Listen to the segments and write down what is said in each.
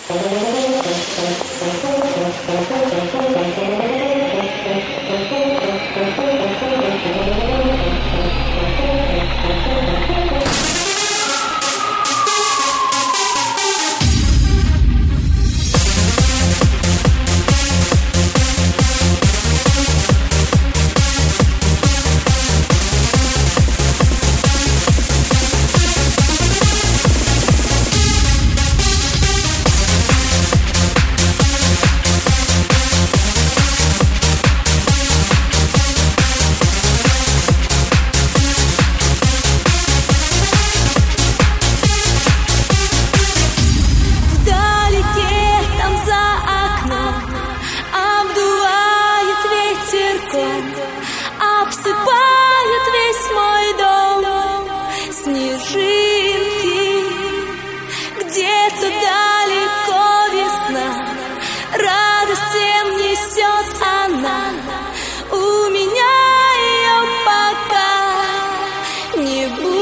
Обсыпают весь мой дом снежинки. Где-то далеко весна, радость всем несет она. У меня ее пока не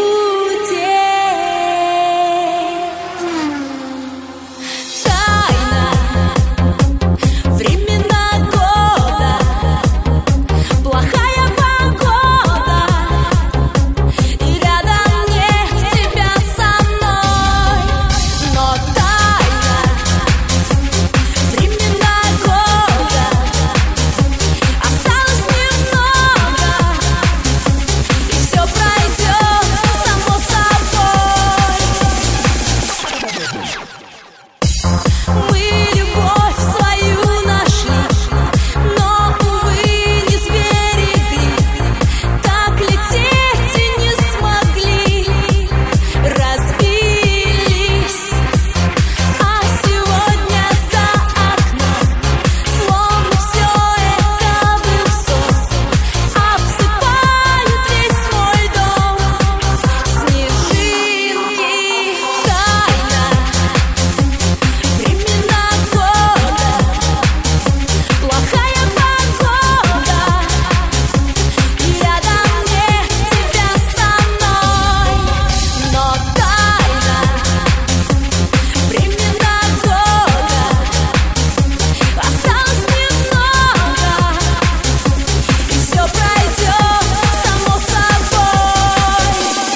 будет. Тайна времена года, плохая погода, и рядом нет тебя со мной. Но тайна времена года, осталось немного, и все пройдет само собой. Мы любовь свою нашли, но, увы, не сберегли. Так лететь и не смогли, разбились. А сегодня за окном словно все это был сон. Обсыпают весь мой дом снежинки. Тайна времена года, плохая погода, и рядом нет тебя со мной. Но тайна времена года, осталось немного, и все пройдет само собой.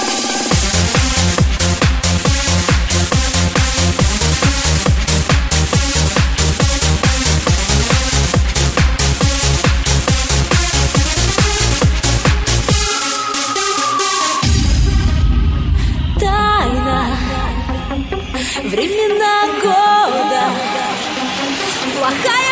Тайна времена года, плохая